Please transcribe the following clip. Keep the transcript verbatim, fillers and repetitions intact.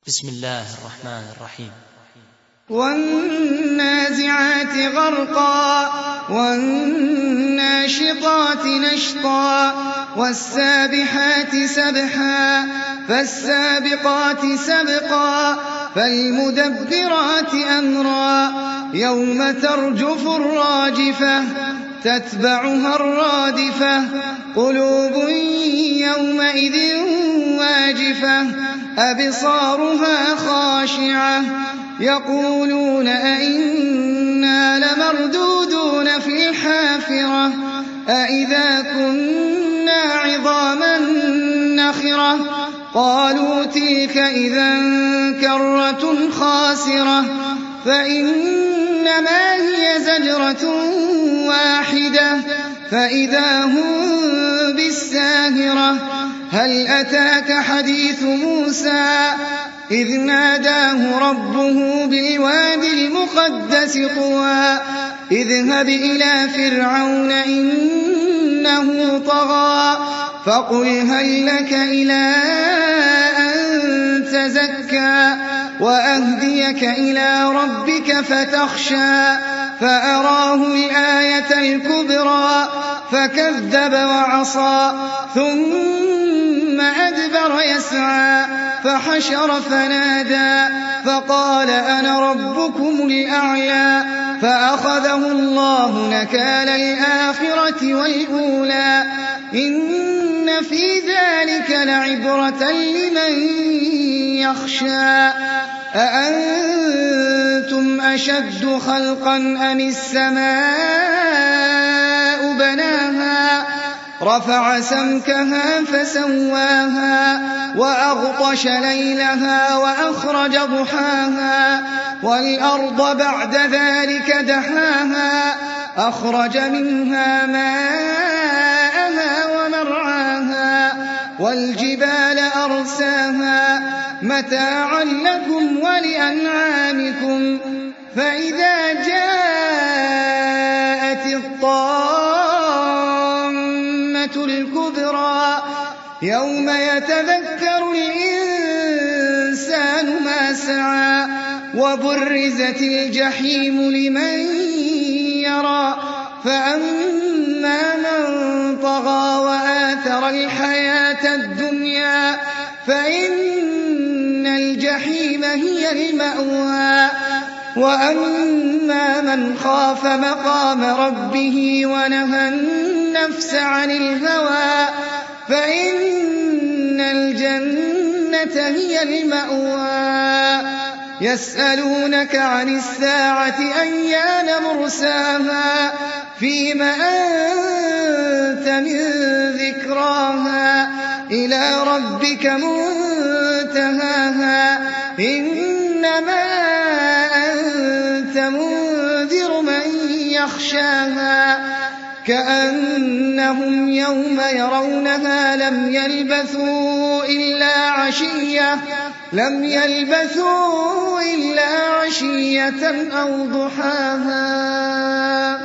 بسم الله الرحمن الرحيم. والنازعات غرقا والناشطات نشطا والسابحات سبحا فالسابقات سبقا فالمدبرات أمرا يوم ترجف الراجفة تتبعها الرادفة قلوب يومئذ واجفة أبصارها خاشعة يقولون أئنا لمردودون في الحافرة أئذا كنا عظاما نخرة قالوا تلك إذا كرة خاسرة فإنما هي زجرة واحدة فإذا هم بالساهرة هل أتاك حديث موسى إذ ناداه ربه بالوادي المقدس طوى اذهب إلى فرعون إنه طغى فقل هل لك إلى أن تزكى وأهديك إلى ربك فتخشى فأراه الآية الكبرى فكذب وعصى ثم أدبر يسعى فحشر فنادى فقال أنا ربكم الأعلى فأخذه الله نكال الآخرة والأولى إن في ذلك لعبرة لمن يخشى أأنتم أشد خلقا أم السماء بناها رفع سمكها فسواها وأغطش ليلها وأخرج ضحاها والأرض بعد ذلك دحاها أخرج منها ماءها ومرعاها والجبال أرساها متاعا لكم ولأنعامكم فإذا جاءت الطامة الكبرى يوم يتذكر الإنسان ما سعى وبرزت الجحيم لمن يرى فأما من طغى وآثر الحياة الدنيا فإن الجحيم هي المأوى وأما من خاف مقام ربه ونهى النفس عن الهوى فإن الجنة هي المأوى يسألونك عن الساعة أيان مرساها فيم أنت من ذكراها إلى ربك منتهاها إنما أنت منذر من يخشاها كأنهم يوم يرونها لم يلبثوا إلا عشية لم يلبثوا إلا عشية أو ضحاها.